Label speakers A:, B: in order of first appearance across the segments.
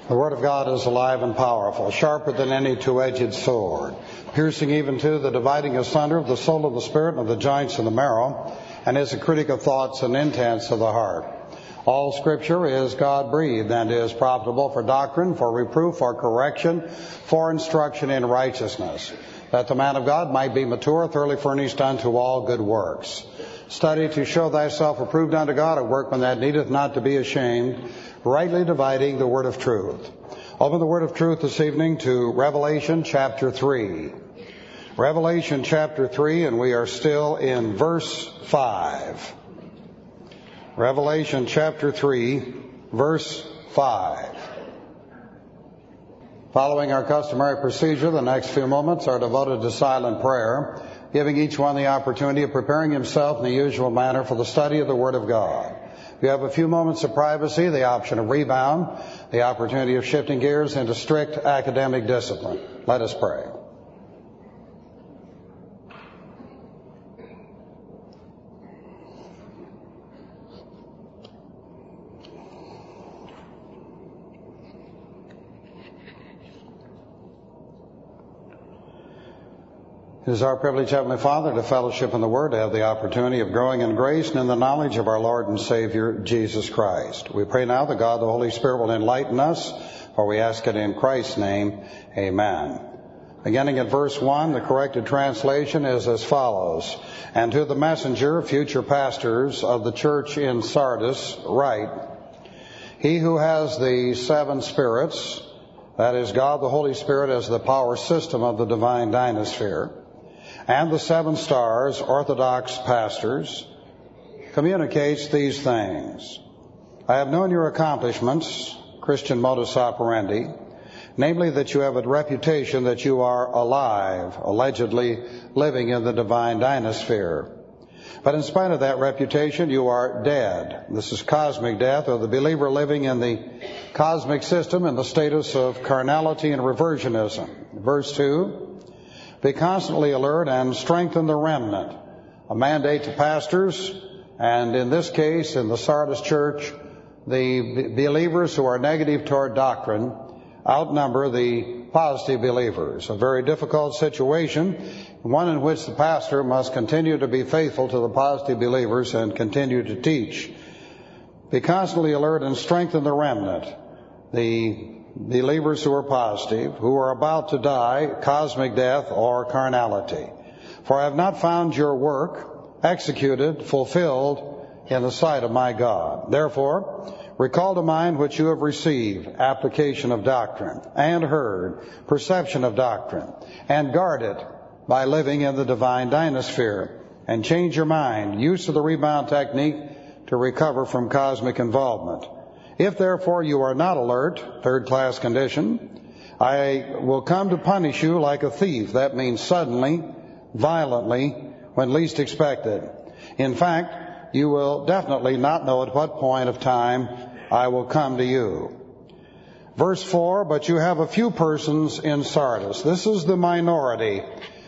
A: The Word of God is alive and powerful, sharper than any two-edged sword, piercing even to the dividing asunder of the soul and the spirit and of the joints and the marrow, and is a critic of thoughts and intents of the heart. All Scripture is God-breathed and is profitable for doctrine, for reproof, for correction, for instruction in righteousness, that the man of God might be mature, thoroughly furnished unto all good works. Study to show thyself approved unto God, a workman that needeth not to be ashamed, rightly dividing the word of truth. Open the word of truth this evening to Revelation chapter 3. Revelation chapter 3, and we are still in verse 5. Revelation chapter 3, verse 5. Following our customary procedure, the next few moments are devoted to silent prayer, giving each one the opportunity of preparing himself in the usual manner for the study of the Word of God. If you have a few moments of privacy, the option of rebound, the opportunity of shifting gears into strict academic discipline. Let us pray. It is our privilege, Heavenly Father, to fellowship in the Word, to have the opportunity of growing in grace and in the knowledge of our Lord and Savior, Jesus Christ. We pray now that God the Holy Spirit will enlighten us, for we ask it in Christ's name. Amen. Beginning at verse 1, the corrected translation is as follows. And to the messenger, future pastors of the church in Sardis, write, He who has the seven spirits, that is God the Holy Spirit as the power system of the divine dynasphere, and the seven stars, Orthodox pastors, communicates these things. I have known your accomplishments, Christian modus operandi, namely that you have a reputation that you are alive, allegedly living in the divine dynasphere. But in spite of that reputation, you are dead. This is cosmic death, or the believer living in the cosmic system in the status of carnality and reversionism. Verse 2, be constantly alert and strengthen the remnant. A mandate to pastors, and in this case, in the Sardis church, the believers who are negative toward doctrine outnumber the positive believers. A very difficult situation, one in which the pastor must continue to be faithful to the positive believers and continue to teach. Be constantly alert and strengthen the remnant, the believers who are positive, who are about to die, cosmic death or carnality. For I have not found your work executed, fulfilled in the sight of my God. Therefore, recall to mind what you have received, application of doctrine, and heard, perception of doctrine, and guard it by living in the divine dynasphere, and change your mind, use of the rebound technique to recover from cosmic involvement. If therefore you are not alert, third-class condition, I will come to punish you like a thief. That means suddenly, violently, when least expected. In fact, you will definitely not know at what point of time I will come to you. Verse 4, but you have a few persons in Sardis. This is the minority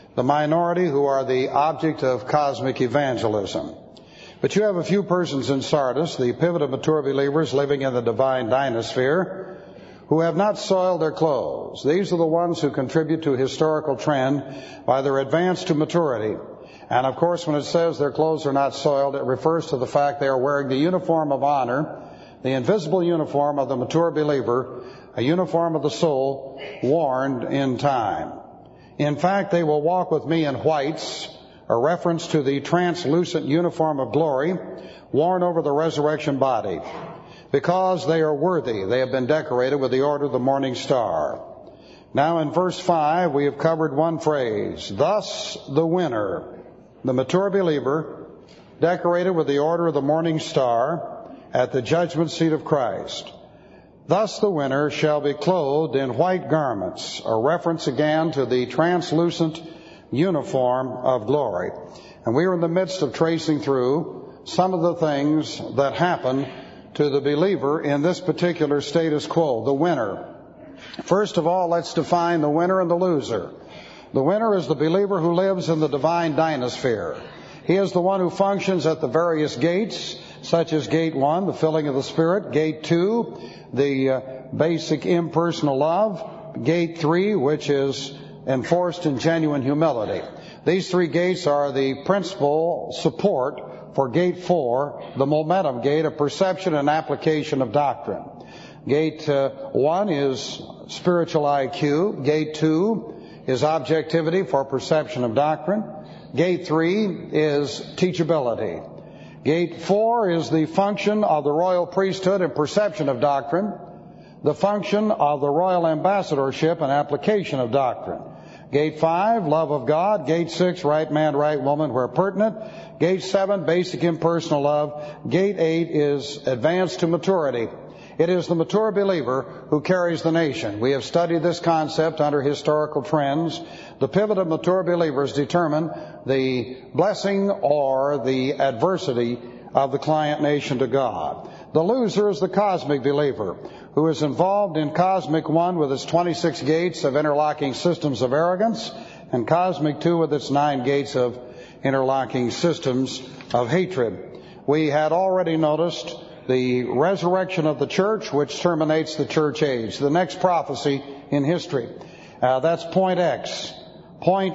A: who are the object of cosmic evangelism. But you have a few persons in Sardis, the pivot of mature believers living in the divine dynasphere, who have not soiled their clothes. These are the ones who contribute to historical trend by their advance to maturity. And of course, when it says their clothes are not soiled, it refers to the fact they are wearing the uniform of honor, the invisible uniform of the mature believer, a uniform of the soul worn in time. In fact, they will walk with me in whites, a reference to the translucent uniform of glory worn over the resurrection body. Because they are worthy, they have been decorated with the order of the morning star. Now in verse 5, we have covered one phrase. Thus the winner, the mature believer, decorated with the order of the morning star at the judgment seat of Christ. Thus the winner shall be clothed in white garments, a reference again to the translucent uniform of glory. And we are in the midst of tracing through some of the things that happen to the believer in this particular status quo, the winner. First of all, let's define the winner and the loser. The winner is the believer who lives in the divine dynasphere. He is the one who functions at the various gates, such as Gate 1, the filling of the Spirit. Gate 2, the basic impersonal love. Gate 3, which is enforced in genuine humility. These three gates are the principal support for Gate 4, the momentum gate of perception and application of doctrine. Gate 1 is spiritual IQ. Gate 2 is objectivity for perception of doctrine. Gate 3 is teachability. Gate 4 is the function of the royal priesthood and perception of doctrine. The function of the royal ambassadorship and application of doctrine. Gate 5, love of God. Gate 6, right man, right woman, where pertinent. Gate 7, basic impersonal love. Gate 8 is advanced to maturity. It is the mature believer who carries the nation. We have studied this concept under historical trends. The pivot of mature believers determine the blessing or the adversity of the client nation to God. The loser is the cosmic believer, who is involved in Cosmic 1 with its 26 gates of interlocking systems of arrogance, and Cosmic 2 with its 9 gates of interlocking systems of hatred. We had already noticed the resurrection of the church, which terminates the church age, the next prophecy in history. That's point X. Point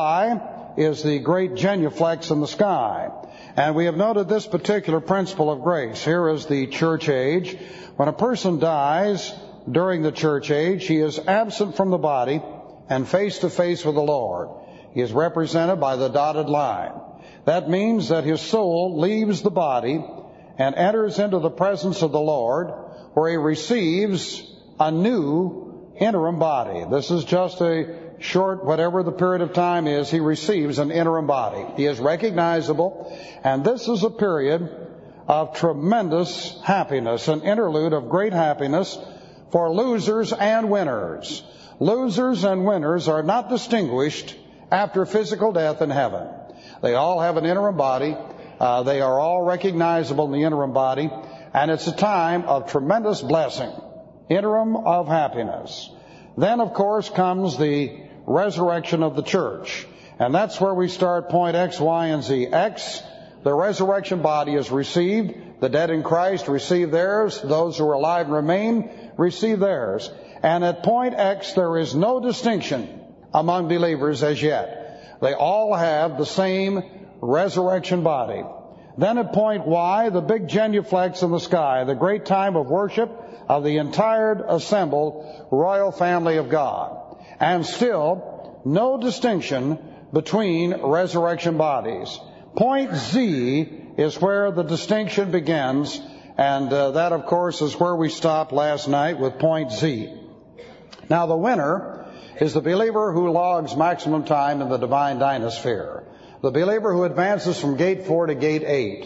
A: Y is the great genuflex in the sky. And we have noted this particular principle of grace. Here is the church age. When a person dies during the church age, he is absent from the body and face to face with the Lord. He is represented by the dotted line. That means that his soul leaves the body and enters into the presence of the Lord, where he receives a new interim body. This is just a short, whatever the period of time is, he receives an interim body. He is recognizable, and this is a period of tremendous happiness, an interlude of great happiness for losers and winners. Losers and winners are not distinguished after physical death in heaven. They all have an interim body. They are all recognizable in the interim body, and it's a time of tremendous blessing, interim of happiness. Then, of course, comes the resurrection of the church, and that's where we start point X, Y, and Z. X, the resurrection body is received. The dead in Christ receive theirs. Those who are alive and remain receive theirs. And at point X, there is no distinction among believers as yet. They all have the same resurrection body. Then at point Y, the big genuflex in the sky, the great time of worship of the entire assembled royal family of God. And still, no distinction between resurrection bodies. Point Z is where the distinction begins, and that, of course, is where we stopped last night with point Z. Now, the winner is the believer who logs maximum time in the divine dynasphere. The believer who advances from Gate 4 to Gate 8,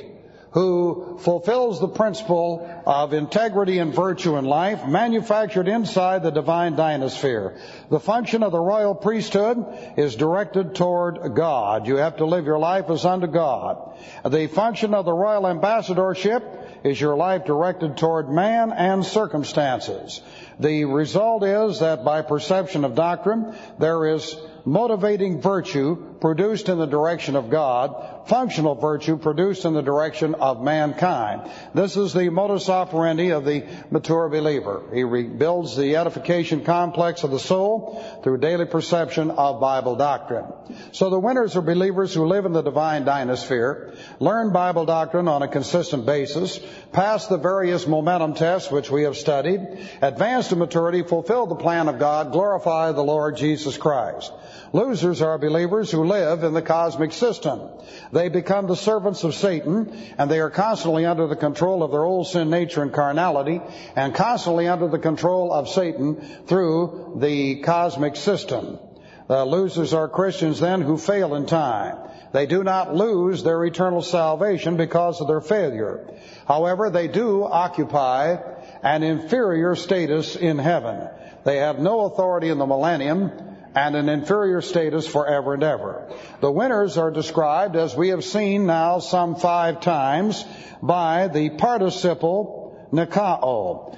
A: who fulfills the principle of integrity and virtue in life manufactured inside the divine dynasphere. The function of the royal priesthood is directed toward God. You have to live your life as unto God. The function of the royal ambassadorship is your life directed toward man and circumstances. The result is that by perception of doctrine, there is motivating virtue produced in the direction of God, functional virtue produced in the direction of mankind. This is the modus operandi of the mature believer. He rebuilds the edification complex of the soul through daily perception of Bible doctrine. So the winners are believers who live in the divine dynasphere, learn Bible doctrine on a consistent basis, pass the various momentum tests which we have studied, advance to maturity, fulfill the plan of God, glorify the Lord Jesus Christ. Losers are believers who live in the cosmic system. They become the servants of Satan, and they are constantly under the control of their old sin nature and carnality, and constantly under the control of Satan through the cosmic system. Losers are Christians then who fail in time. They do not lose their eternal salvation because of their failure. However, they do occupy an inferior status in heaven. They have no authority in the millennium and an inferior status forever and ever. The winners are described, as we have seen now some 5 times, by the participle nikao,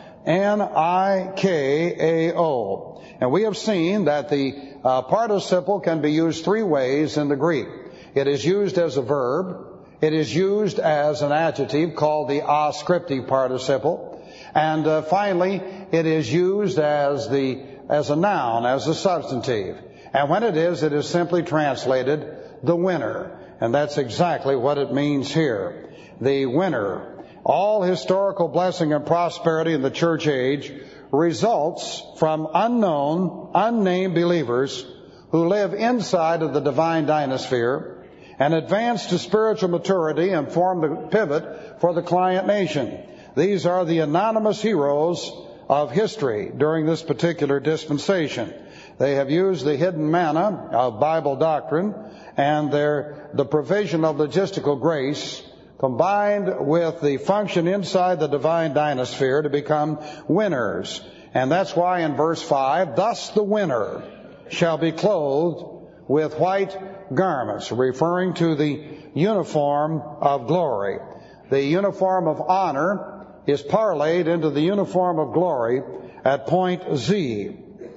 A: N-I-K-A-O. And we have seen that the participle can be used 3 ways in the Greek. It is used as a verb, It is used as an adjective called the ascriptive participle. And finally, it is used as a noun, as a substantive. And when it is simply translated the winner. And that's exactly what it means here. The winner. All historical blessing and prosperity in the church age results from unknown, unnamed believers who live inside of the divine dynasphere and advance to spiritual maturity and form the pivot for the client nation. These are the anonymous heroes of history during this particular dispensation. They have used the hidden manna of Bible doctrine and the provision of logistical grace combined with the function inside the divine dynasphere to become winners. And that's why in verse 5, thus the winner shall be clothed with white garments, referring to the uniform of glory. The uniform of honor is parlayed into the uniform of glory at point Z.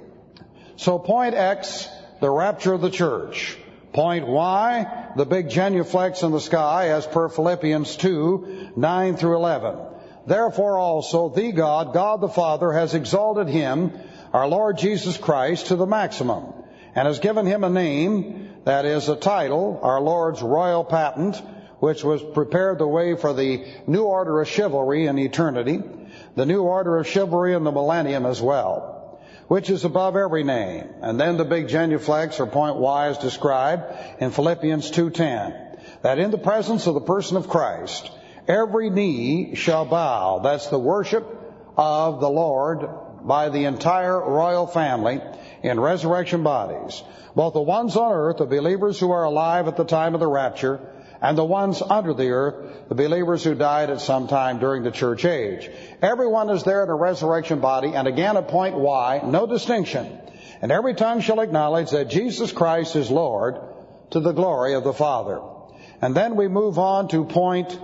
A: So point X, the rapture of the church. Point Y, the big genuflex in the sky, as per Philippians 2, 9 through 11. Therefore also the God, God the Father, has exalted him, our Lord Jesus Christ, to the maximum, and has given him a name, that is a title, our Lord's royal patent, which was prepared the way for the new order of chivalry in eternity, the new order of chivalry in the millennium as well, which is above every name. And then the big genuflex, or point Y, is described in Philippians 2:10, that in the presence of the person of Christ, every knee shall bow. That's the worship of the Lord by the entire royal family in resurrection bodies, both the ones on earth, the believers who are alive at the time of the rapture, and the ones under the earth, the believers who died at some time during the church age. Everyone is there in a resurrection body, and again at point Y, no distinction. And every tongue shall acknowledge that Jesus Christ is Lord, to the glory of the Father. And then we move on to point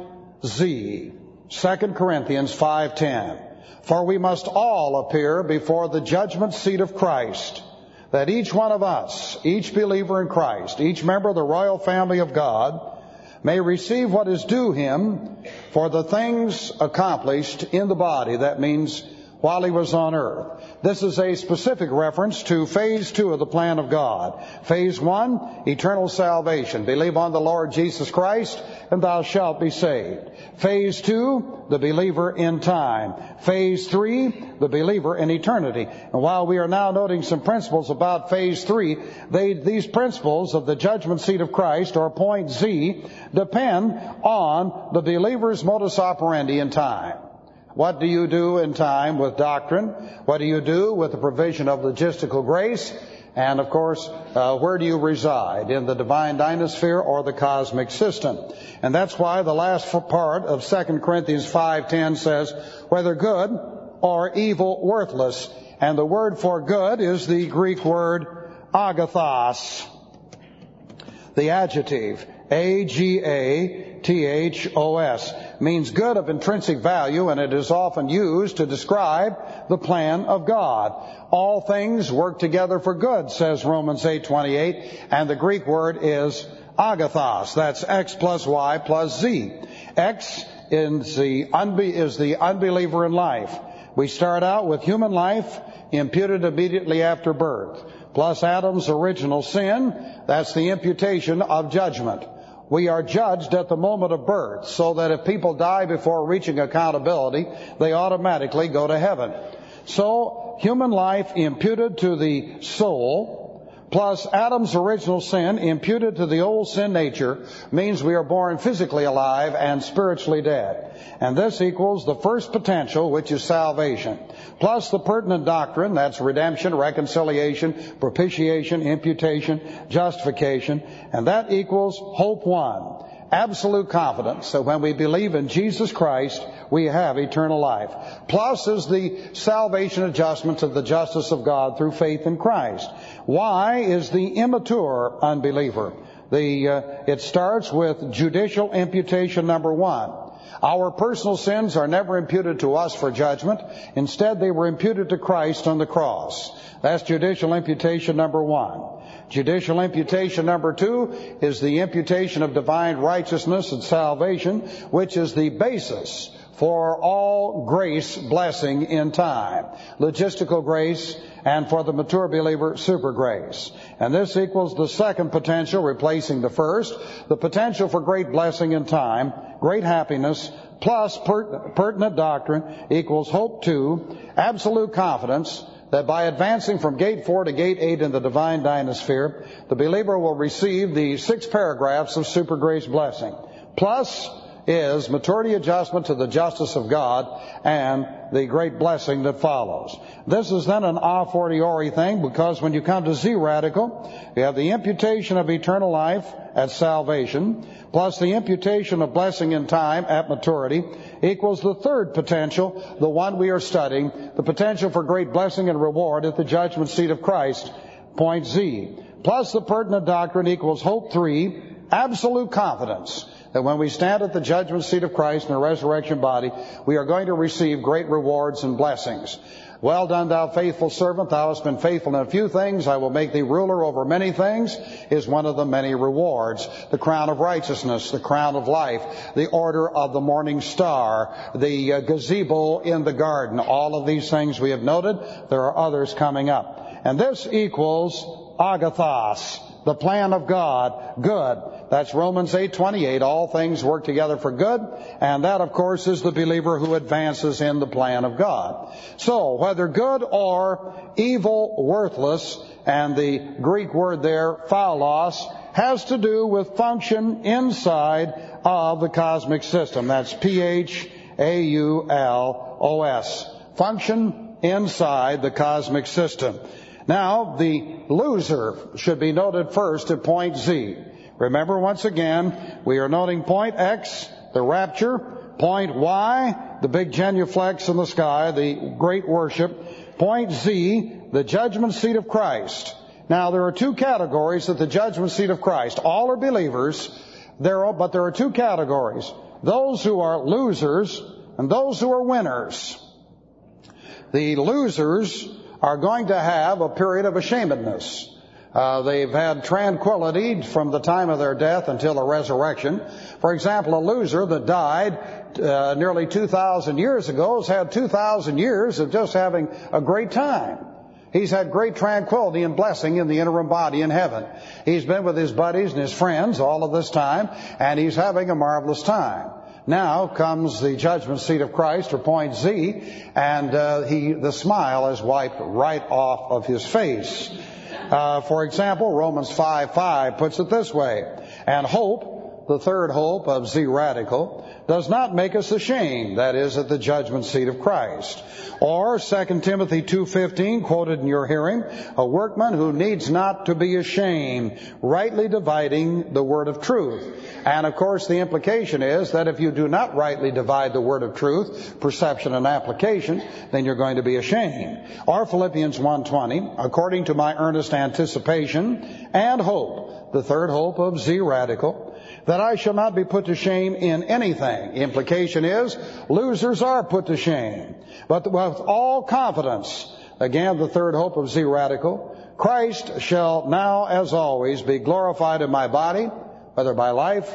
A: Z, 2 Corinthians 5:10. For we must all appear before the judgment seat of Christ, that each one of us, each believer in Christ, each member of the royal family of God, may receive what is due him for the things accomplished in the body. That means while he was on earth. This is a specific reference to phase 2 of the plan of God. Phase 1, eternal salvation. Believe on the Lord Jesus Christ, and thou shalt be saved. Phase 2, the believer in time. Phase 3, the believer in eternity. And while we are now noting some principles about phase 3, these principles of the judgment seat of Christ, or point Z, depend on the believer's modus operandi in time. What do you do in time with doctrine? What do you do with the provision of logistical grace? And of course, where do you reside? In the divine dynasphere or the cosmic system? And that's why the last part of 2 Corinthians 5:10 says, whether good or evil, worthless. And the word for good is the Greek word agathos. The adjective, agathos, means good of intrinsic value, and it is often used to describe the plan of God. All things work together for good, says Romans 8:28, and the Greek word is agathos. That's X plus Y plus Z. X is the unbeliever in life. We start out with human life imputed immediately after birth, plus Adam's original sin. That's the imputation of judgment. We are judged at the moment of birth, so that if people die before reaching accountability, they automatically go to heaven. So, human life imputed to the soul, plus Adam's original sin imputed to the old sin nature, means we are born physically alive and spiritually dead. And this equals the first potential, which is salvation, plus the pertinent doctrine, that's redemption, reconciliation, propitiation, imputation, justification, and that equals hope 1. Absolute confidence that when we believe in Jesus Christ, we have eternal life. Plus is the salvation adjustment to the justice of God through faith in Christ. Y is the immature unbeliever. It starts with judicial imputation number 1. Our personal sins are never imputed to us for judgment. Instead, they were imputed to Christ on the cross. That's judicial imputation number 1. Judicial imputation number 2 is the imputation of divine righteousness and salvation, which is the basis for all grace blessing in time. Logistical grace, and for the mature believer, super grace. And this equals the second potential, replacing the first. The potential for great blessing in time, great happiness, plus pertinent doctrine equals hope 2, absolute confidence that by advancing from gate 4 to gate 8 in the divine dynasphere, the believer will receive the 6 paragraphs of super grace blessing. Plus is maturity adjustment to the justice of God and the great blessing that follows. This is then an a fortiori thing, because when you come to Z radical, you have the imputation of eternal life at salvation, plus the imputation of blessing in time at maturity, equals the third potential, the one we are studying, the potential for great blessing and reward at the judgment seat of Christ, point Z. Plus the pertinent doctrine equals hope 3, absolute confidence that when we stand at the judgment seat of Christ in a resurrection body, we are going to receive great rewards and blessings. Well done, thou faithful servant. Thou hast been faithful in a few things. I will make thee ruler over many things, is one of the many rewards. The crown of righteousness, the crown of life, the order of the morning star, the gazebo in the garden. All of these things we have noted. There are others coming up. And this equals agathos, the plan of God, good. That's Romans 8:28. All things work together for good. And that, of course, is the believer who advances in the plan of God. So, whether good or evil, worthless, and the Greek word there, phaulos, has to do with function inside of the cosmic system. That's P-H-A-U-L-O-S. Function inside the cosmic system. Now, the loser should be noted first at point Z. Remember, once again, we are noting point X, the rapture, point Y, the big genuflex in the sky, the great worship, point Z, the judgment seat of Christ. Now, there are 2 categories at the judgment seat of Christ. All are believers, but there are 2 categories. Those who are losers and those who are winners. The losers are going to have a period of ashamedness. They've had tranquility from the time of their death until the resurrection. For example, a loser that died nearly 2,000 years ago has had 2,000 years of just having a great time. He's had great tranquility and blessing in the interim body in heaven. He's been with his buddies and his friends all of this time, and he's having a marvelous time. Now comes the judgment seat of Christ, or point Z, and the smile is wiped right off of his face. For example, Romans 5:5 puts it this way, and hope, the third hope of Z radical, does not make us ashamed, that is, at the judgment seat of Christ. Or 2 Timothy 2:15, quoted in your hearing, a workman who needs not to be ashamed, rightly dividing the word of truth. And of course the implication is that if you do not rightly divide the word of truth, perception and application, then you're going to be ashamed. Or Philippians 1:20, according to my earnest anticipation and hope, the third hope of Z radical, that I shall not be put to shame in anything. Implication is, losers are put to shame. But with all confidence, again, the third hope of Z radical, Christ shall now, as always, be glorified in my body, whether by life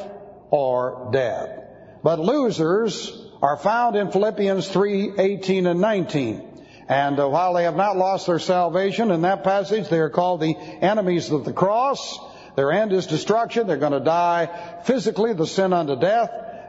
A: or death. But losers are found in Philippians 3:18 and 19. And while they have not lost their salvation, in that passage they are called the enemies of the cross. Their end is destruction. They're going to die physically, the sin unto death.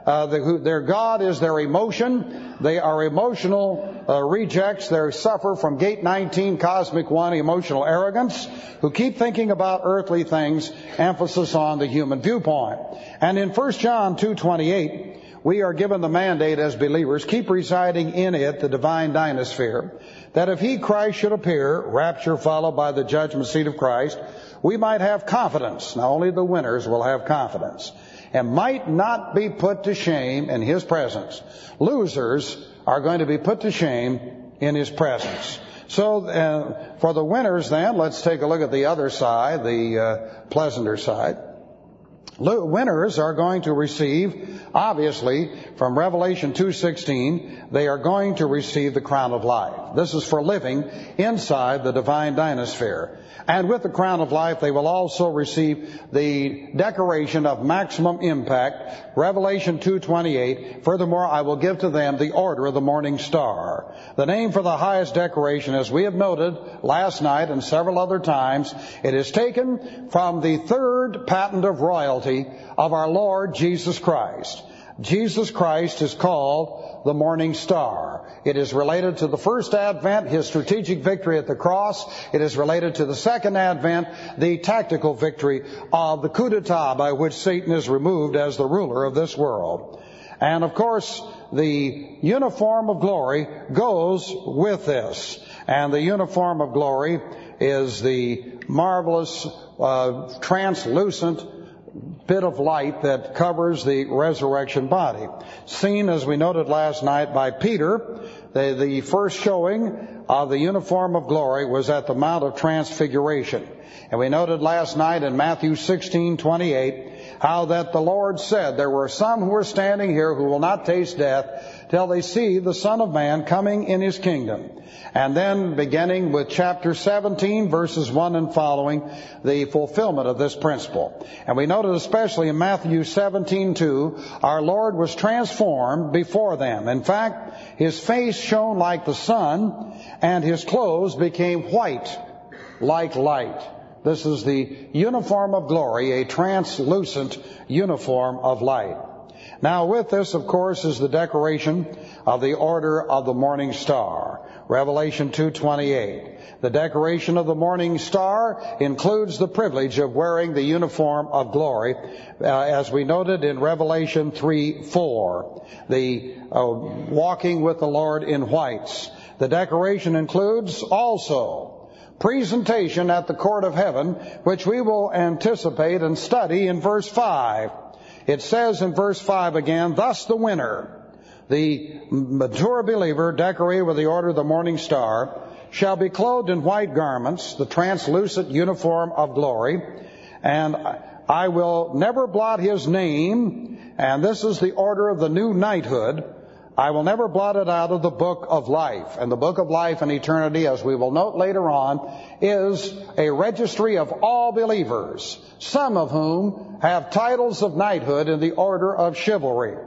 A: Their God is their emotion. They are emotional rejects. They suffer from gate 19, cosmic 1, emotional arrogance, who keep thinking about earthly things, emphasis on the human viewpoint. And in 1 John 2:28, we are given the mandate as believers, keep residing in it, the divine dynasphere, that if he, Christ, should appear, rapture followed by the judgment seat of Christ, we might have confidence. Now, only the winners will have confidence, and might not be put to shame in his presence. Losers are going to be put to shame in his presence. So, for the winners then, let's take a look at the other side, the pleasanter side. Winners are going to receive, obviously, from Revelation 2:16, they are going to receive the crown of life. This is for living inside the divine dynasphere. And with the crown of life, they will also receive the decoration of maximum impact, Revelation 2:28. Furthermore, I will give to them the order of the morning star. The name for the highest decoration, as we have noted last night and several other times, it is taken from the third patent of royalty of our Lord Jesus Christ. Jesus Christ is called the morning star. It is related to the first advent, his strategic victory at the cross. It is related to the second advent, the tactical victory of the coup d'etat by which Satan is removed as the ruler of this world. And of course, the uniform of glory goes with this. And the uniform of glory is the marvelous, translucent bit of light that covers the resurrection body. Seen, as we noted last night, by Peter, the first showing of the uniform of glory was at the Mount of Transfiguration. And we noted last night in Matthew 16:28 how that the Lord said, there were some who are standing here who will not taste death till they see the Son of Man coming in his kingdom. And then beginning with chapter 17, verses 1 and following, the fulfillment of this principle. And we noted especially in Matthew 17:2, our Lord was transformed before them. In fact, his face shone like the sun, and his clothes became white like light. This is the uniform of glory, a translucent uniform of light. Now with this, of course, is the decoration of the order of the morning star. Revelation 2:28. The decoration of the morning star includes the privilege of wearing the uniform of glory, as we noted in Revelation 3:4. The walking with the Lord in whites. The decoration includes also presentation at the court of heaven, which we will anticipate and study in verse 5. It says in verse 5 again, thus the winner, the mature believer decorated with the order of the morning star, shall be clothed in white garments, the translucent uniform of glory, and I will never blot his name, and this is the order of the new knighthood, I will never blot it out of the book of life. And the book of life in eternity, as we will note later on, is a registry of all believers, some of whom have titles of knighthood in the order of chivalry.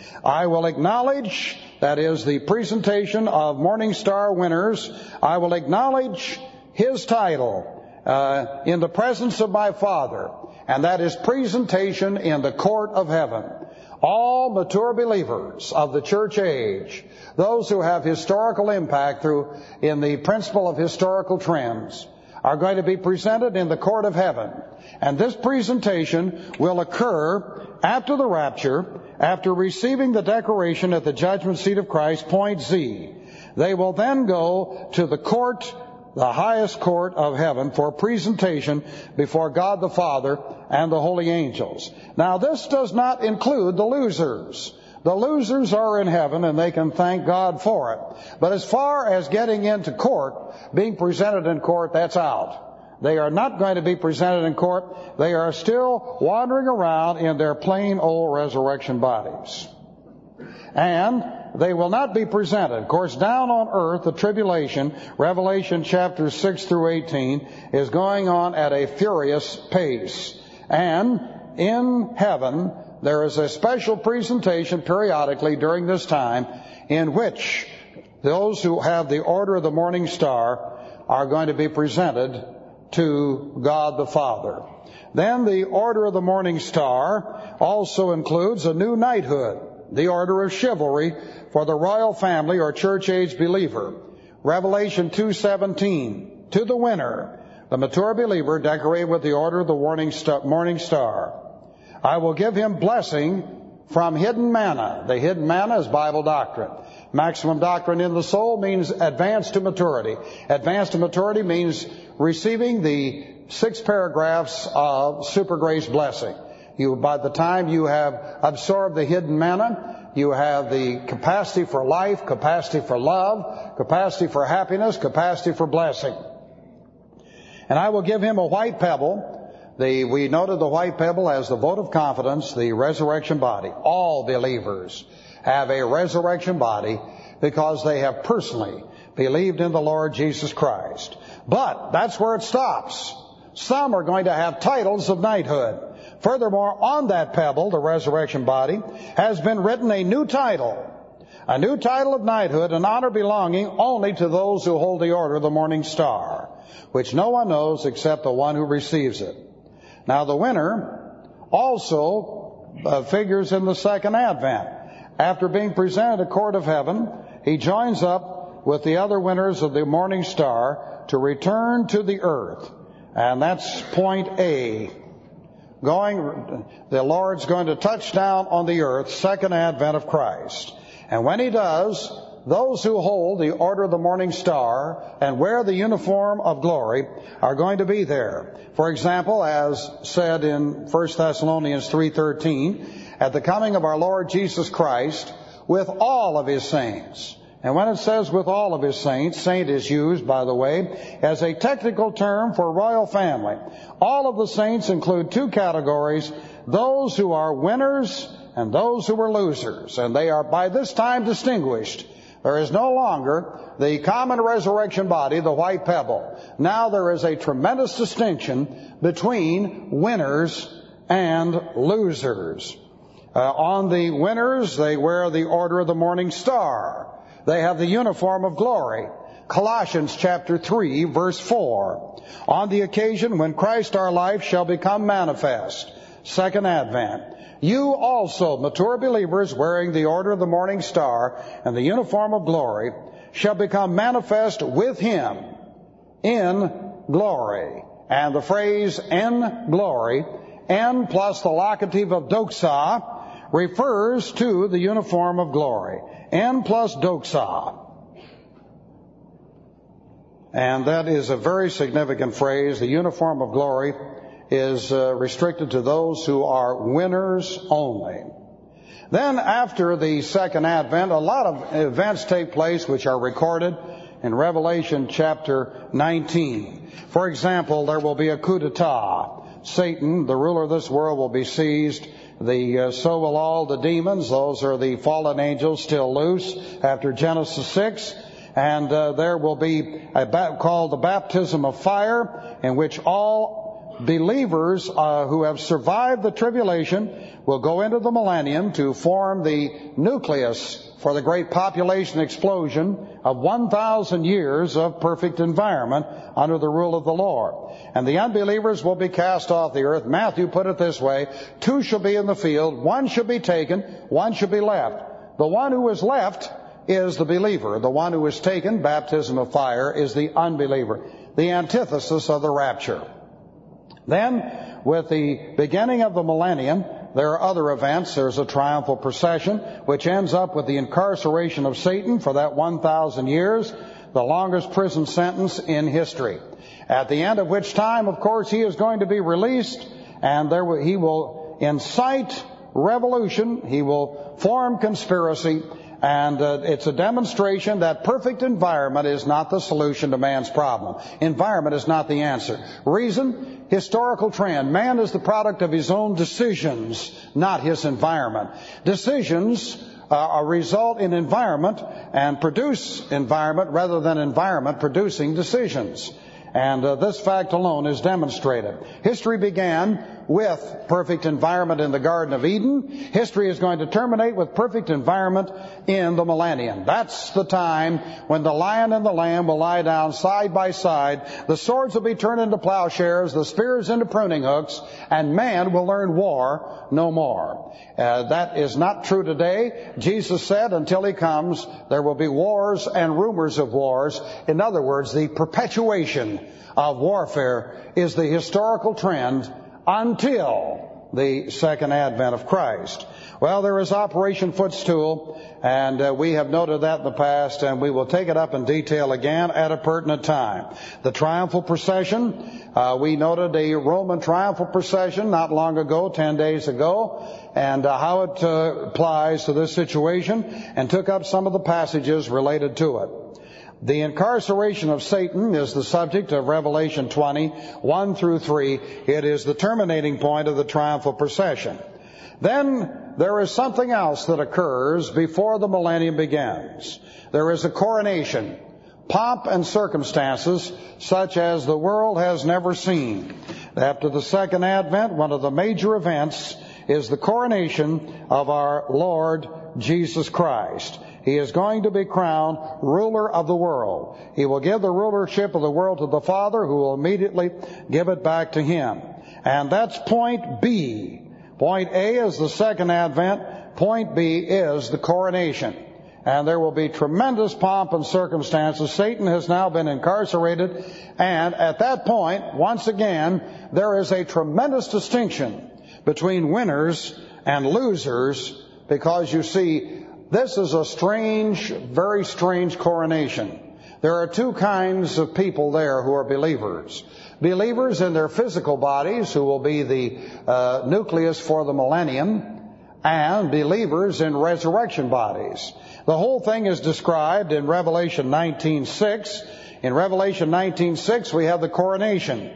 A: I will acknowledge, that is the presentation of Morning Star winners, I will acknowledge his title in the presence of my Father, and that is presentation in the court of heaven. All mature believers of the church age, those who have historical impact in the principle of historical trends, are going to be presented in the court of heaven. And this presentation will occur after the rapture, after receiving the decoration at the judgment seat of Christ, point Z. They will then go to the court, the highest court of heaven, for presentation before God the Father and the holy angels. Now, this does not include the losers. The losers are in heaven, and they can thank God for it. But as far as getting into court, being presented in court, that's out. They are not going to be presented in court. They are still wandering around in their plain old resurrection bodies. And they will not be presented. Of course, down on earth, the tribulation, Revelation chapters 6 through 18, is going on at a furious pace. And in heaven, there is a special presentation periodically during this time in which those who have the order of the morning star are going to be presented to God the Father. Then the order of the morning star also includes a new knighthood, the order of chivalry for the royal family or church age believer. Revelation 2:17, to the winner, the mature believer decorated with the order of the morning star, I will give him blessing from hidden manna. The hidden manna is Bible doctrine. Maximum doctrine in the soul means advance to maturity. Advance to maturity means receiving the 6 paragraphs of super grace blessing. By the time you have absorbed the hidden manna, you have the capacity for life, capacity for love, capacity for happiness, capacity for blessing. And I will give him a white pebble, We noted the white pebble as the vote of confidence, the resurrection body. All believers have a resurrection body because they have personally believed in the Lord Jesus Christ. But that's where it stops. Some are going to have titles of knighthood. Furthermore, on that pebble, the resurrection body, has been written a new title of knighthood, an honor belonging only to those who hold the order of the morning star, which no one knows except the one who receives it. Now, the winner also figures in the second advent. After being presented a court of heaven, he joins up with the other winners of the morning star to return to the earth. And that's point A. The Lord's going to touch down on the earth, second advent of Christ. And when he does, those who hold the order of the morning star and wear the uniform of glory are going to be there. For example, as said in 1 Thessalonians 3:13, at the coming of our Lord Jesus Christ with all of his saints. And when it says with all of his saints, saint is used, by the way, as a technical term for royal family. All of the saints include two categories, those who are winners and those who are losers. And they are by this time distinguished. There is no longer the common resurrection body, the white pebble. Now there is a tremendous distinction between winners and losers. On the winners, they wear the order of the morning star. They have the uniform of glory. Colossians chapter 3, verse 4. On the occasion when Christ our life shall become manifest, second advent, you also, mature believers, wearing the order of the morning star and the uniform of glory, shall become manifest with him in glory. And the phrase in glory, N plus the locative of doxa, refers to the uniform of glory. N plus doxa. And that is a very significant phrase. The uniform of glory is restricted to those who are winners only. Then after the second advent, a lot of events take place which are recorded in Revelation chapter 19. For example, there will be a coup d'etat. Satan, the ruler of this world, will be seized. So will all the demons. Those are the fallen angels still loose after Genesis 6. And there will be called the baptism of fire, in which all believers who have survived the tribulation will go into the millennium to form the nucleus for the great population explosion of 1,000 years of perfect environment under the rule of the Lord. And the unbelievers will be cast off the earth. Matthew put it this way, 2 shall be in the field, 1 shall be taken, 1 shall be left. The one who is left is the believer. The one who is taken, baptism of fire, is the unbeliever. The antithesis of the rapture. Then, with the beginning of the millennium, there are other events. There's a triumphal procession, which ends up with the incarceration of Satan for that 1,000 years, the longest prison sentence in history. At the end of which time, of course, he is going to be released, and he will incite revolution, he will form conspiracy, and it's a demonstration that perfect environment is not the solution to man's problem. Environment is not the answer. Reason? Historical trend. Man is the product of his own decisions, not his environment. Decisions result in environment and produce environment rather than environment producing decisions. And this fact alone is demonstrated. History began with perfect environment in the Garden of Eden. History is going to terminate with perfect environment in the millennium. That's the time when the lion and the lamb will lie down side by side. The swords will be turned into plowshares, the spears into pruning hooks, and man will learn war no more. That is not true today. Jesus said until he comes, there will be wars and rumors of wars. In other words, the perpetuation of warfare is the historical trend until the second advent of Christ. Well, there is Operation Footstool, and we have noted that in the past, and we will take it up in detail again at a pertinent time. The triumphal procession, we noted a Roman triumphal procession not long ago, 10 days ago, and how it applies to this situation, and took up some of the passages related to it. The incarceration of Satan is the subject of Revelation 20, 1 through 3. It is the terminating point of the triumphal procession. Then there is something else that occurs before the millennium begins. There is a coronation, pomp and circumstances such as the world has never seen. After the second advent, one of the major events is the coronation of our Lord Jesus Christ. He is going to be crowned ruler of the world. He will give the rulership of the world to the Father, who will immediately give it back to him. And that's point B. Point A is the second advent. Point B is the coronation. And there will be tremendous pomp and circumstances. Satan has now been incarcerated. And at that point, once again, there is a tremendous distinction between winners and losers, because you see, this is a strange, very strange coronation. There are two kinds of people there who are believers. Believers in their physical bodies, who will be the nucleus for the millennium, and believers in resurrection bodies. The whole thing is described in Revelation 19:6. In Revelation 19:6, we have the coronation.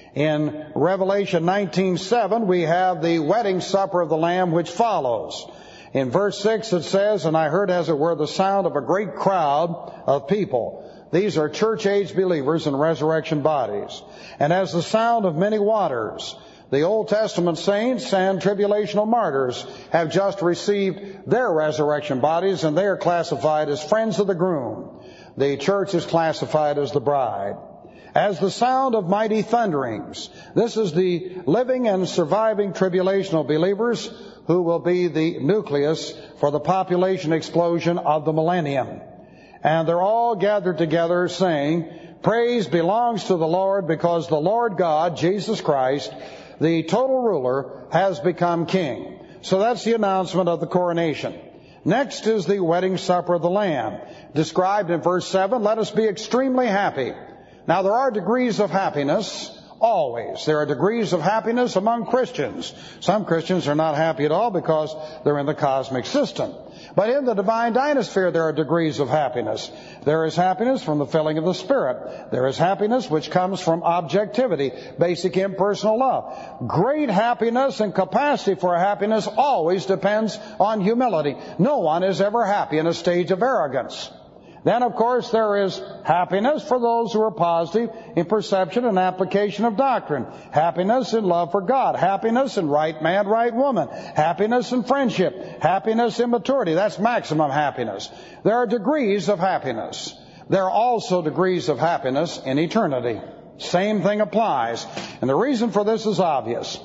A: In Revelation 19:7, we have the wedding supper of the Lamb, which follows. In verse 6 it says, "And I heard as it were the sound of a great crowd of people." These are church-age believers in resurrection bodies. "And as the sound of many waters." The Old Testament saints and tribulational martyrs have just received their resurrection bodies, and they are classified as friends of the groom. The church is classified as the bride. "As the sound of mighty thunderings." This is the living and surviving tribulational believers who will be the nucleus for the population explosion of the millennium. And they're all gathered together saying, "Praise belongs to the Lord, because the Lord God, Jesus Christ, the total ruler, has become king." So that's the announcement of the coronation. Next is the wedding supper of the Lamb, described in verse 7, "Let us be extremely happy." Now there are degrees of happiness. Always. There are degrees of happiness among Christians. Some Christians are not happy at all because they're in the cosmic system. But in the divine dynasphere, there are degrees of happiness. There is happiness from the filling of the Spirit. There is happiness which comes from objectivity, basic impersonal love. Great happiness and capacity for happiness always depends on humility. No one is ever happy in a stage of arrogance. Then, of course, there is happiness for those who are positive in perception and application of doctrine. Happiness in love for God. Happiness in right man, right woman. Happiness in friendship. Happiness in maturity. That's maximum happiness. There are degrees of happiness. There are also degrees of happiness in eternity. Same thing applies. And the reason for this is obvious.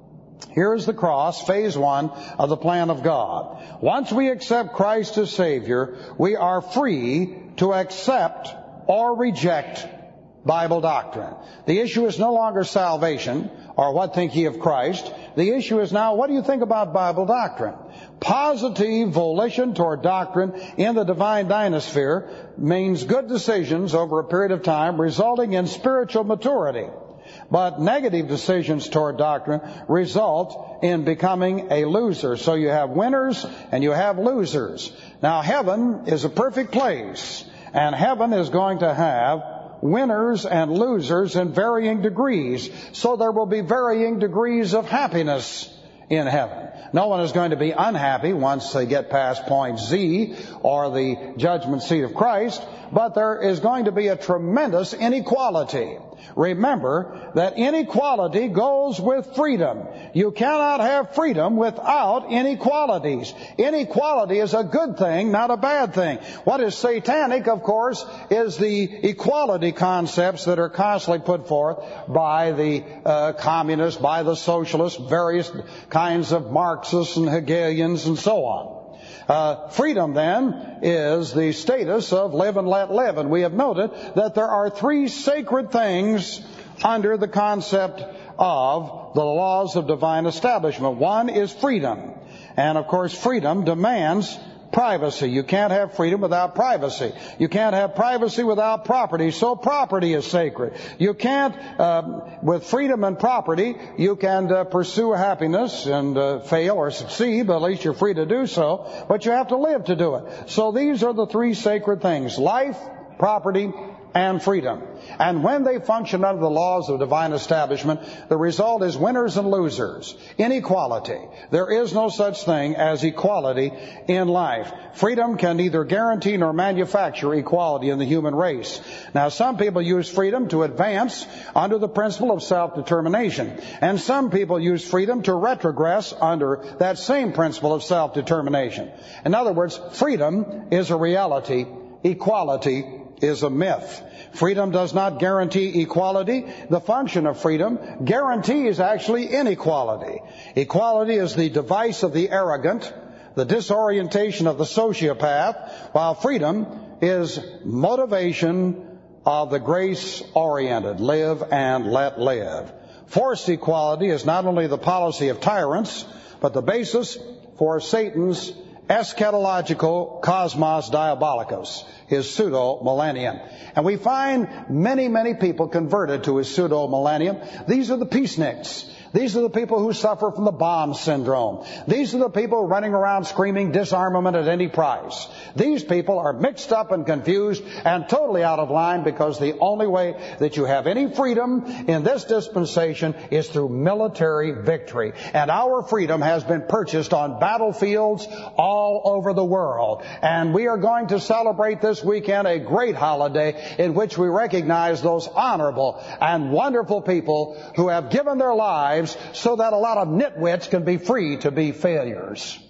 A: Here is the cross, phase 1 of the plan of God. Once we accept Christ as Savior, we are free to accept or reject Bible doctrine. The issue is no longer salvation or what think ye of Christ. The issue is now, what do you think about Bible doctrine? Positive volition toward doctrine in the divine dynasphere means good decisions over a period of time, resulting in spiritual maturity. But negative decisions toward doctrine result in becoming a loser. So you have winners and you have losers. Now heaven is a perfect place, and heaven is going to have winners and losers in varying degrees. So there will be varying degrees of happiness in heaven. No one is going to be unhappy once they get past point Z or the judgment seat of Christ, but there is going to be a tremendous inequality. Remember that inequality goes with freedom. You cannot have freedom without inequalities. Inequality is a good thing, not a bad thing. What is satanic, of course, is the equality concepts that are constantly put forth by the communists, by the socialists, various kinds of Marxists and Hegelians and so on. Freedom, then, is the status of live and let live. And we have noted that there are 3 sacred things under the concept of the laws of divine establishment. One is freedom. And, of course, freedom demands privacy. You can't have freedom without privacy. You can't have privacy without property, so property is sacred. You can't, with freedom and property, you can pursue happiness and fail or succeed, but at least you're free to do so, but you have to live to do it. So these are the 3 sacred things: life, property, and freedom. And when they function under the laws of divine establishment, the result is winners and losers. Inequality. There is no such thing as equality in life. Freedom can neither guarantee nor manufacture equality in the human race. Now, some people use freedom to advance under the principle of self-determination. And some people use freedom to retrogress under that same principle of self-determination. In other words, freedom is a reality. Equality is a myth. Freedom does not guarantee equality. The function of freedom guarantees actually inequality. Equality is the device of the arrogant, the disorientation of the sociopath, while freedom is motivation of the grace-oriented. Live and let live. Forced equality is not only the policy of tyrants, but the basis for Satan's eschatological cosmos diabolicus, his pseudo-millennium. And we find many people converted to his pseudo-millennium. These are the peaceniks. These are the people who suffer from the bomb syndrome. These are the people running around screaming disarmament at any price. These people are mixed up and confused and totally out of line, because the only way that you have any freedom in this dispensation is through military victory. And our freedom has been purchased on battlefields all over the world. And we are going to celebrate this weekend a great holiday in which we recognize those honorable and wonderful people who have given their lives so that a lot of nitwits can be free to be failures.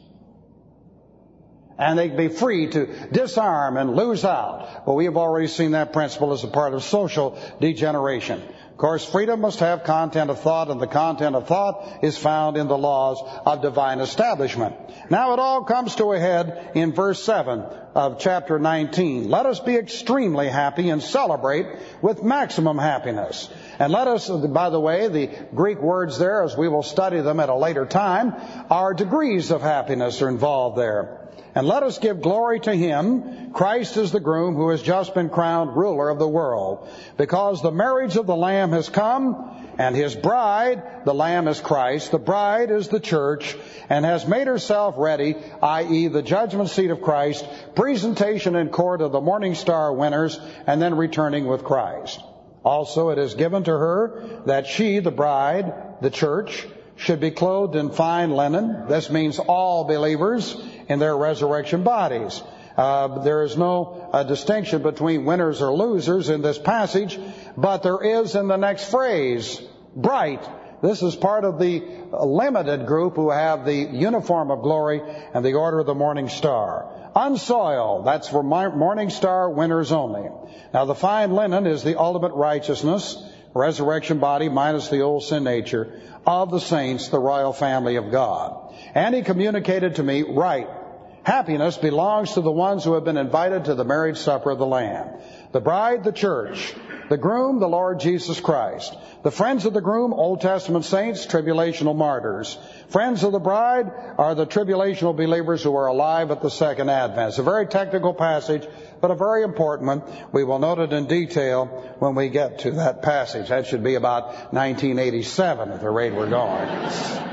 A: And they can be free to disarm and lose out. But we have already seen that principle as a part of social degeneration. Of course, freedom must have content of thought, and the content of thought is found in the laws of divine establishment. Now it all comes to a head in verse 7 of chapter 19. Let us be extremely happy and celebrate with maximum happiness. And let us, by the way, the Greek words there, as we will study them at a later time, are degrees of happiness are involved there. And let us give glory to Him. Christ is the groom who has just been crowned ruler of the world. Because the marriage of the Lamb has come, and His bride, the Lamb is Christ, the bride is the church, and has made herself ready, i.e. the judgment seat of Christ, presentation in court of the morning star winners, and then returning with Christ. Also it is given to her that she, the bride, the church, should be clothed in fine linen. This means all believers in their resurrection bodies. There is no distinction between winners or losers in this passage, but there is in the next phrase, bright. This is part of the limited group who have the uniform of glory and the order of the morning star. Unsoiled, that's for morning star winners only. Now the fine linen is the ultimate righteousness, resurrection body minus the old sin nature, of the saints, the royal family of God. And he communicated to me, right, happiness belongs to the ones who have been invited to the marriage supper of the Lamb. The bride, the church. The groom, the Lord Jesus Christ. The friends of the groom, Old Testament saints, tribulational martyrs. Friends of the bride are the tribulational believers who are alive at the second advent. It's a very technical passage, but a very important one. We will note it in detail when we get to that passage. That should be about 1987 at the rate we're going.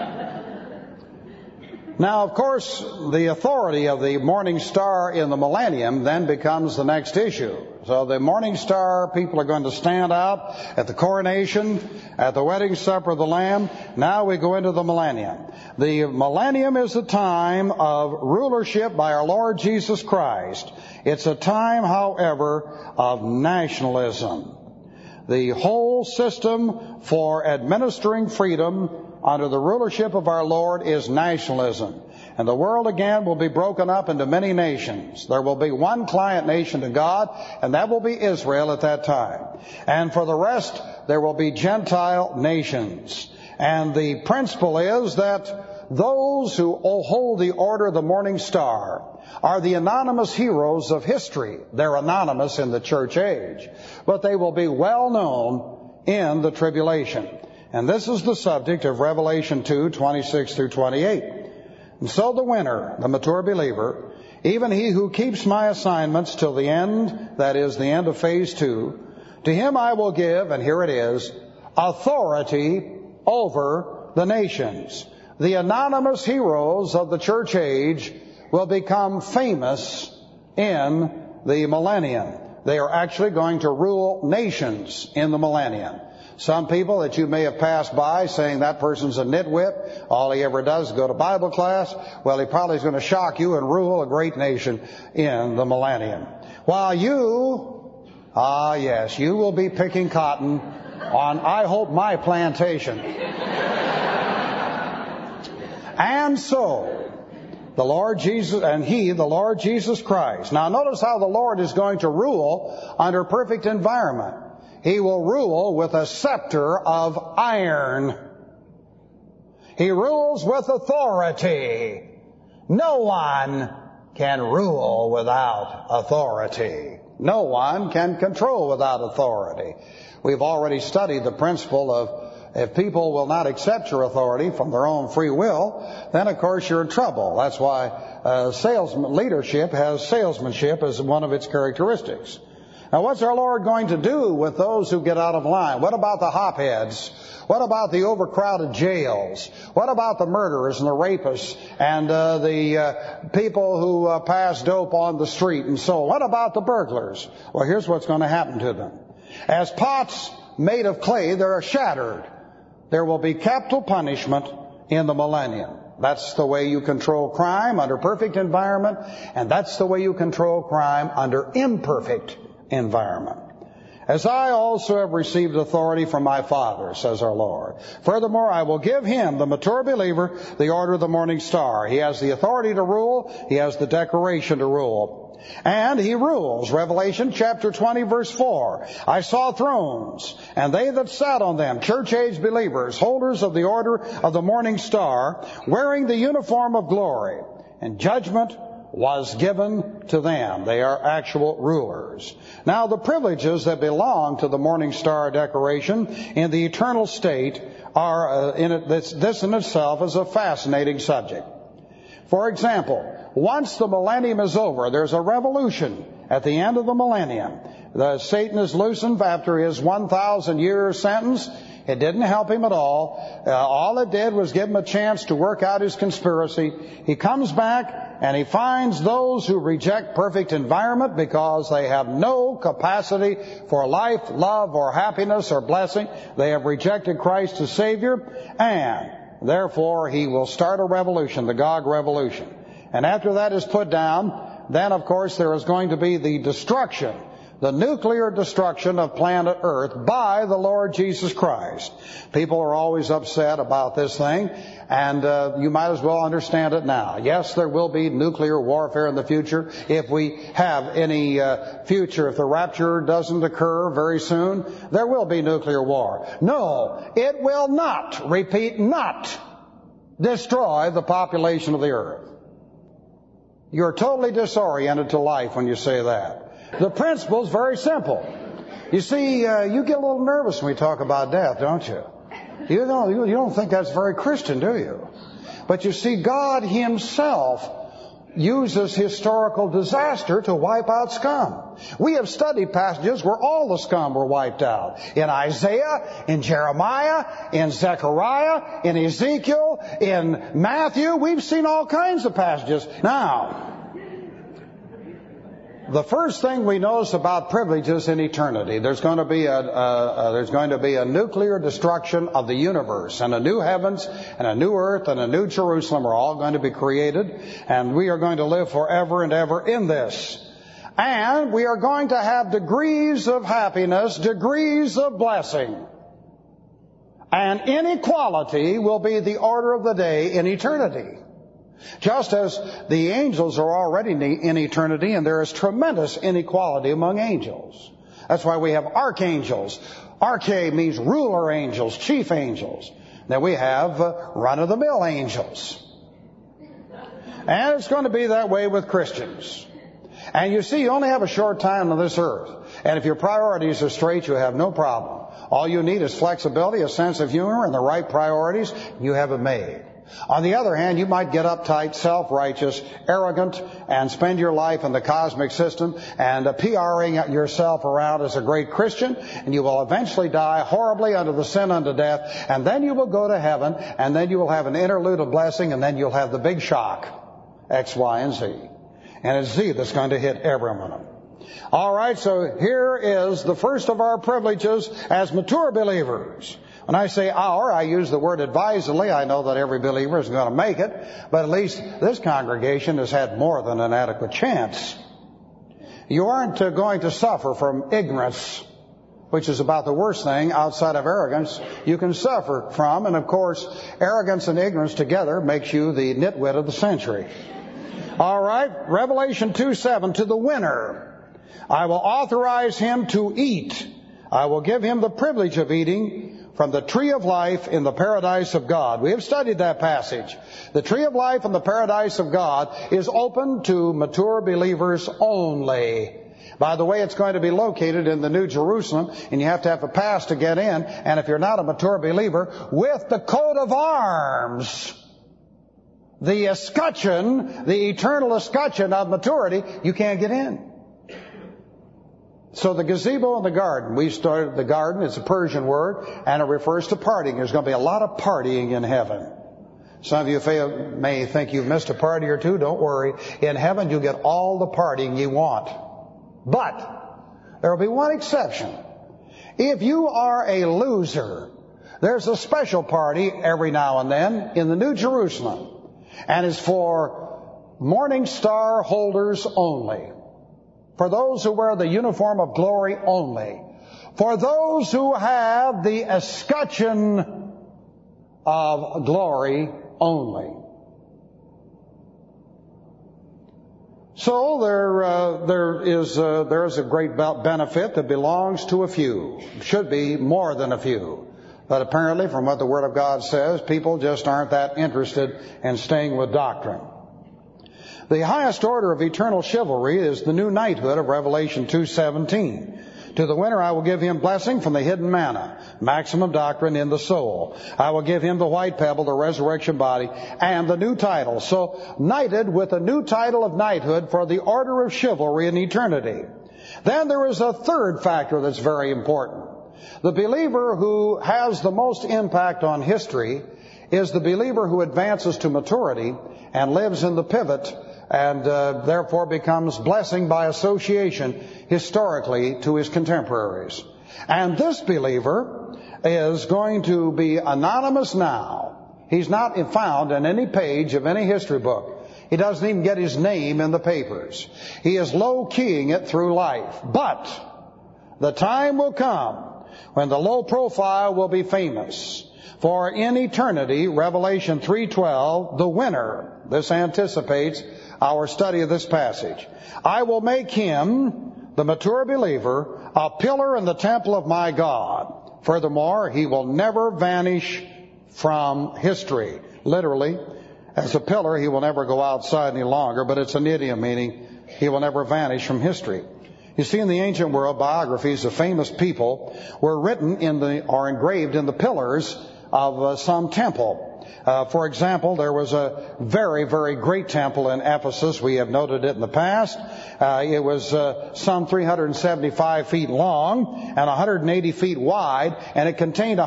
A: Now, of course, the authority of the morning star in the millennium then becomes the next issue. So the morning star people are going to stand out at the coronation, at the wedding supper of the Lamb. Now we go into the millennium. The millennium is a time of rulership by our Lord Jesus Christ. It's a time, however, of nationalism. The whole system for administering freedom under the rulership of our Lord is nationalism. And the world again will be broken up into many nations. There will be one client nation to God, and that will be Israel at that time. And for the rest, there will be Gentile nations. And the principle is that those who hold the order of the morning star are the anonymous heroes of history. They're anonymous in the church age, but they will be well known in the tribulation. And this is the subject of Revelation 2:26 through 28. And so the winner, the mature believer, even he who keeps my assignments till the end, that is the end of phase 2, to him I will give, and here it is, authority over the nations. The anonymous heroes of the church age will become famous in the millennium. They are actually going to rule nations in the millennium. Some people that you may have passed by saying that person's a nitwit, all he ever does is go to Bible class, well, he probably is going to shock you and rule a great nation in the millennium. While you, yes, you will be picking cotton on, I hope, my plantation. And so, the Lord Jesus, and He, the Lord Jesus Christ. Now notice how the Lord is going to rule under perfect environment. He will rule with a scepter of iron. He rules with authority. No one can rule without authority. No one can control without authority. We've already studied the principle of if people will not accept your authority from their own free will, then of course you're in trouble. That's why leadership has salesmanship as one of its characteristics. Now what's our Lord going to do with those who get out of line? What about the hopheads? What about the overcrowded jails? What about the murderers and the rapists and the people who pass dope on the street and so on? What about the burglars? Well, here's what's going to happen to them. As pots made of clay, they're shattered. There will be capital punishment in the millennium. That's the way you control crime under perfect environment, and that's the way you control crime under imperfect environment. As I also have received authority from my Father, says our Lord. Furthermore, I will give him, the mature believer, the order of the morning star. He has the authority to rule. He has the decoration to rule. And he rules. Revelation chapter 20 verse 4. I saw thrones, and they that sat on them, church-age believers, holders of the order of the morning star, wearing the uniform of glory. And judgment was given to them. They are actual rulers. Now the privileges that belong to the morning star decoration in the eternal state are, this in itself is a fascinating subject. For example, once the millennium is over, there's a revolution at the end of the millennium. Satan is loosened after his 1,000-year sentence. It didn't help him at all. All it did was give him a chance to work out his conspiracy. He comes back and he finds those who reject perfect environment because they have no capacity for life, love, or happiness or blessing. They have rejected Christ as Savior, and therefore he will start a revolution, the Gog revolution. And after that is put down, then of course there is going to be the destruction, the nuclear destruction of planet Earth by the Lord Jesus Christ. People are always upset about this thing, and you might as well understand it now. Yes, there will be nuclear warfare in the future if we have any future. If the rapture doesn't occur very soon, there will be nuclear war. No, it will not, repeat, not destroy the population of the earth. You're totally disoriented to life when you say that. The principle is very simple. You see, you get a little nervous when we talk about death, don't you? You don't think that's very Christian, do you? But you see, God Himself uses historical disaster to wipe out scum. We have studied passages where all the scum were wiped out. In Isaiah, in Jeremiah, in Zechariah, in Ezekiel, in Matthew. We've seen all kinds of passages. Now, the first thing we notice about privileges in eternity, there's going to be a nuclear destruction of the universe, and a new heavens and a new earth and a new Jerusalem are all going to be created, and we are going to live forever and ever in this. And we are going to have degrees of happiness, degrees of blessing. And inequality will be the order of the day in eternity. Just as the angels are already in eternity, and there is tremendous inequality among angels. That's why we have archangels. Arche means ruler angels, chief angels. Then we have run-of-the-mill angels. And it's going to be that way with Christians. And you see, you only have a short time on this earth. And if your priorities are straight, you have no problem. All you need is flexibility, a sense of humor, and the right priorities. You have it made. On the other hand, you might get uptight, self-righteous, arrogant, and spend your life in the cosmic system and PRing yourself around as a great Christian, and you will eventually die horribly under the sin unto death, and then you will go to heaven, and then you will have an interlude of blessing, and then you'll have the big shock, X, Y, and Z. And it's Z that's going to hit every one of them. All right, so here is the first of our privileges as mature believers. When I say our, I use the word advisedly. I know that every believer isn't going to make it, but at least this congregation has had more than an adequate chance. You aren't going to suffer from ignorance, which is about the worst thing outside of arrogance you can suffer from. And of course, arrogance and ignorance together makes you the nitwit of the century. All right, Revelation 2:7, to the winner, I will authorize him to eat. I will give him the privilege of eating from the tree of life in the paradise of God. We have studied that passage. The tree of life in the paradise of God is open to mature believers only. By the way, it's going to be located in the New Jerusalem, and you have to have a pass to get in. And if you're not a mature believer, with the coat of arms, the escutcheon, the eternal escutcheon of maturity, you can't get in. So the gazebo in the garden, we started the garden, it's a Persian word, and it refers to partying. There's going to be a lot of partying in heaven. Some of you may think you've missed a party or two. Don't worry. In heaven, you'll get all the partying you want. But there will be one exception. If you are a loser, there's a special party every now and then in the New Jerusalem, and it's for Morning Star holders only. For those who wear the uniform of glory only. For those who have the escutcheon of glory only. So there is a great benefit that belongs to a few. Should be more than a few. But apparently, from what the Word of God says, people just aren't that interested in staying with doctrine. The highest order of eternal chivalry is the new knighthood of Revelation 2:17. To the winner I will give him blessing from the hidden manna, maximum doctrine in the soul. I will give him the white pebble, the resurrection body, and the new title. So, knighted with a new title of knighthood for the order of chivalry in eternity. Then there is a third factor that's very important. The believer who has the most impact on history is the believer who advances to maturity and lives in the pivot and therefore becomes blessing by association historically to his contemporaries. And this believer is going to be anonymous now. He's not found in any page of any history book. He doesn't even get his name in the papers. He is low-keying it through life. But the time will come when the low profile will be famous. For in eternity, Revelation 3:12, the winner, this anticipates our study of this passage. I will make him, the mature believer, a pillar in the temple of my God. Furthermore, he will never vanish from history. Literally, as a pillar, he will never go outside any longer, but it's an idiom meaning he will never vanish from history. You see, in the ancient world, biographies of famous people were written or engraved in the pillars of some temple. For example, there was a very, very great temple in Ephesus. We have noted it in the past. It was some 375 feet long and 180 feet wide, and it contained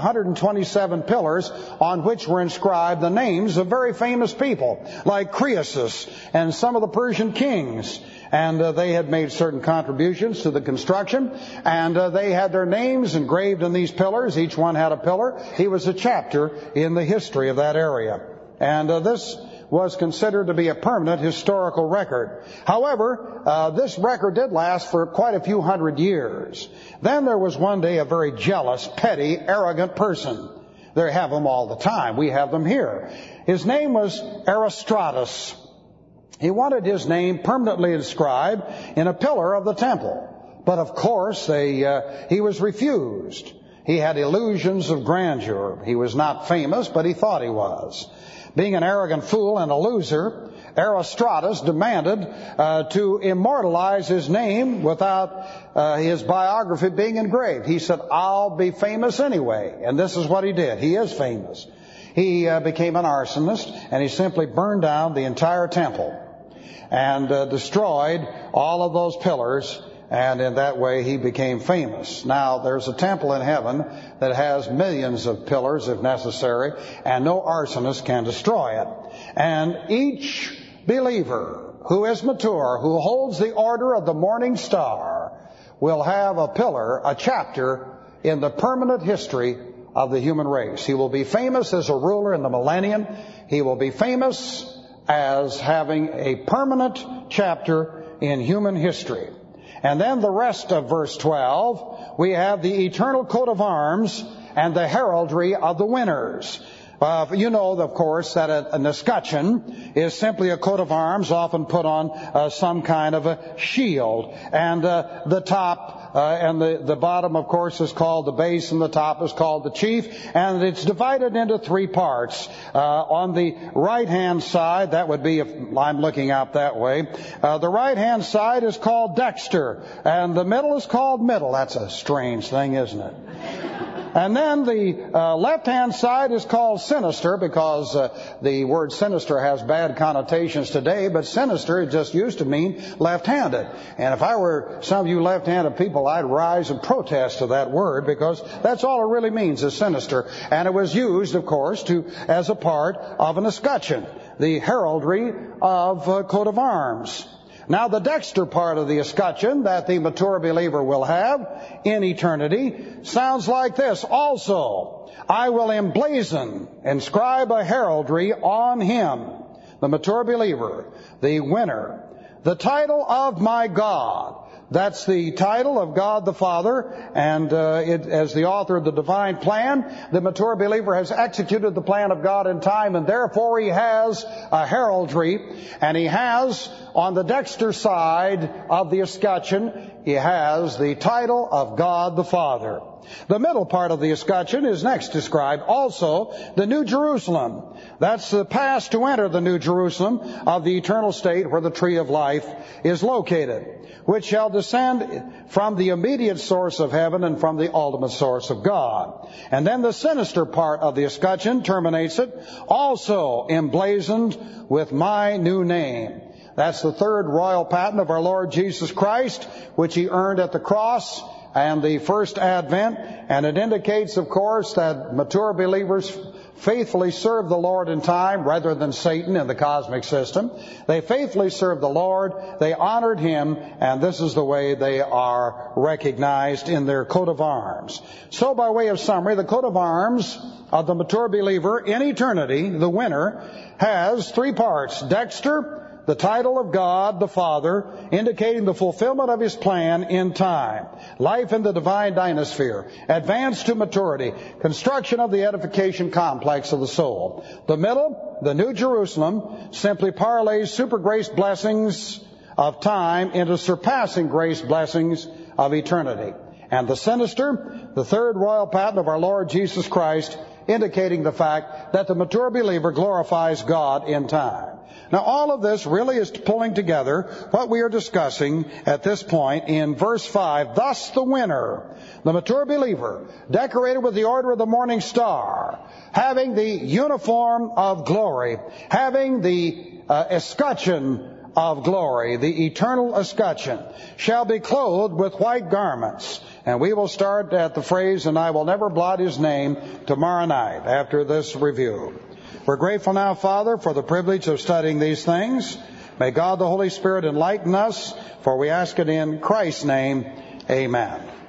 A: 127 pillars on which were inscribed the names of very famous people, like Croesus and some of the Persian kings. And they had made certain contributions to the construction, and they had their names engraved in these pillars. Each one had a pillar. He was a chapter in the history of that area. And this was considered to be a permanent historical record. However, this record did last for quite a few hundred years. Then there was one day a very jealous, petty, arrogant person. They have them all the time. We have them here. His name was Erostratus. He wanted his name permanently inscribed in a pillar of the temple. But of course, he was refused. He had illusions of grandeur. He was not famous, but he thought he was. Being an arrogant fool and a loser, Erostratus demanded to immortalize his name without his biography being engraved. He said, I'll be famous anyway. And this is what he did. He is famous. He became an arsonist, and he simply burned down the entire temple and destroyed all of those pillars, and in that way he became famous. Now, there's a temple in heaven that has millions of pillars if necessary, and no arsonist can destroy it. And each believer who is mature, who holds the order of the morning star, will have a pillar, a chapter in the permanent history of the human race. He will be famous as a ruler in the millennium. He will be famous as having a permanent chapter in human history. And then the rest of verse 12, we have the eternal coat of arms and the heraldry of the winners. You know, of course, that an escutcheon is simply a coat of arms often put on some kind of a shield. And the top and the bottom, of course, is called the base, and the top is called the chief. And it's divided into three parts. On the right-hand side, that would be, if I'm looking out that way, the right-hand side is called dexter, and the middle is called middle. That's a strange thing, isn't it? And then the left-hand side is called sinister, because the word sinister has bad connotations today, but sinister just used to mean left-handed. And if I were some of you left-handed people, I'd rise and protest to that word, because that's all it really means, is sinister. And it was used, of course, as a part of an escutcheon, the heraldry of coat of arms. Now, the dexter part of the escutcheon that the mature believer will have in eternity sounds like this. Also, I will inscribe a heraldry on him, the mature believer, the winner, the title of my God. That's the title of God the Father, and as the author of the divine plan, the mature believer has executed the plan of God in time, and therefore he has a heraldry, and he has, on the dexter side of the escutcheon, he has the title of God the Father. The middle part of the escutcheon is next described. Also, the New Jerusalem. That's the pass to enter the New Jerusalem of the eternal state where the tree of life is located, which shall descend from the immediate source of heaven and from the ultimate source of God. And then the sinister part of the escutcheon terminates it, also emblazoned with my new name. That's the third royal patent of our Lord Jesus Christ, which he earned at the cross and the first advent. And it indicates, of course, that mature believers faithfully serve the Lord in time rather than Satan in the cosmic system. They faithfully served the Lord, they honored him, and this is the way they are recognized in their coat of arms. So by way of summary, the coat of arms of the mature believer in eternity, the winner, has three parts. Dexter, the title of God the Father, indicating the fulfillment of his plan in time. Life in the divine dynasphere. Advance to maturity. Construction of the edification complex of the soul. The middle, the New Jerusalem, simply parlays super grace blessings of time into surpassing grace blessings of eternity. And the sinister, the third royal patent of our Lord Jesus Christ, indicating the fact that the mature believer glorifies God in time. Now, all of this really is pulling together what we are discussing at this point in verse 5. Thus the winner, the mature believer, decorated with the order of the morning star, having the uniform of glory, having the escutcheon of glory, the eternal escutcheon, shall be clothed with white garments. And we will start at the phrase, and I will never blot his name, tomorrow night after this review. We're grateful now, Father, for the privilege of studying these things. May God the Holy Spirit enlighten us, for we ask it in Christ's name. Amen.